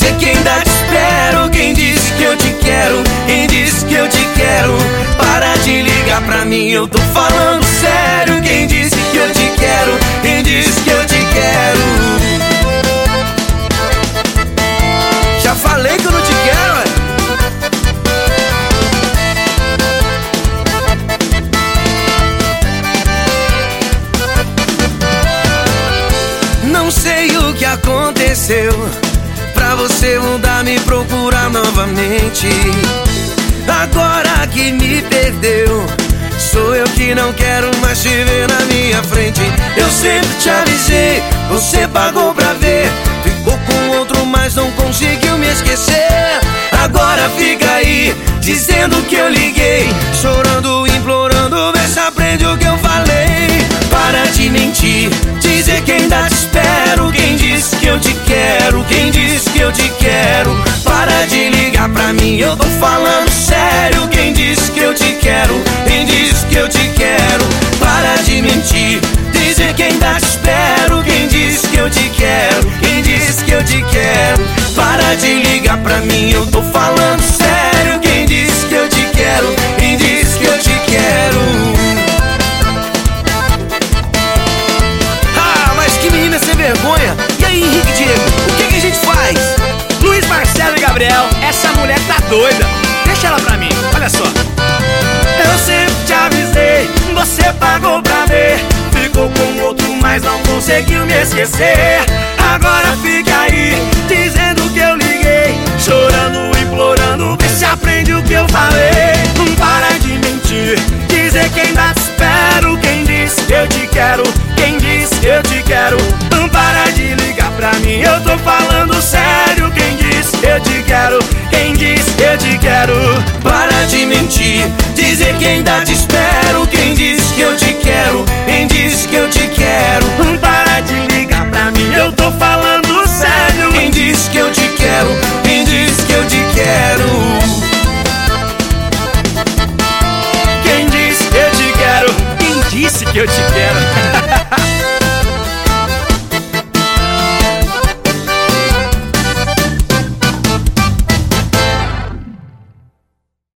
dizer que ainda te espero. Quem disse que eu te quero? Quem disse que eu te quero? Para de ligar pra mim, eu tô falando sério. Quem disse que eu te quero? Quem disse que eu te quero? Já falei que eu não te quero, ué. Não sei o que aconteceu pra você mudar, me procurar novamente. Agora que me perdeu, sou eu que não quero mais te ver na minha frente. Eu sempre te avisei, você pagou pra ver. Ficou com outro, mas não conseguiu me esquecer. Agora fica aí, dizendo que eu liguei, chorando, implorando, vê se aprende o que eu falei. Para de mentir, dizer que ainda te espero. Quem disse que eu te quero? Quem disse que eu te quero? Para de ligar pra mim, eu tô falando sério. Quem disse que eu te quero? Quem disse que eu te quero? Para de mentir, dizer que ainda te espero. Quem disse que eu te quero? Quem disse que eu te quero? Para de ligar pra mim, eu tô falando sério. Quem disse que eu te quero? Quem disse que eu te quero? Ah, mas que menina sem vergonha! E aí, Henrique e Diego, o que a gente faz? Luiz, Marcelo e Gabriel, essa mulher tá doida. Deixa ela pra mim, olha só. Eu sempre te avisei, você pagou pra ver. Ficou com outro, mas não conseguiu me esquecer. Agora fica aí, dizendo que eu liguei, chorando, implorando, vê se aprende o que eu falei. Não para de mentir, dizer que ainda te espero. Quem disse que eu te quero? Quem disse que eu te quero? Não para de ligar pra mim, eu tô falando sério. Quem disse que eu te quero? Quem disse que eu te quero? Para de mentir, dizer que ainda te espero. Quem disse que eu te quero? Quem disse que eu te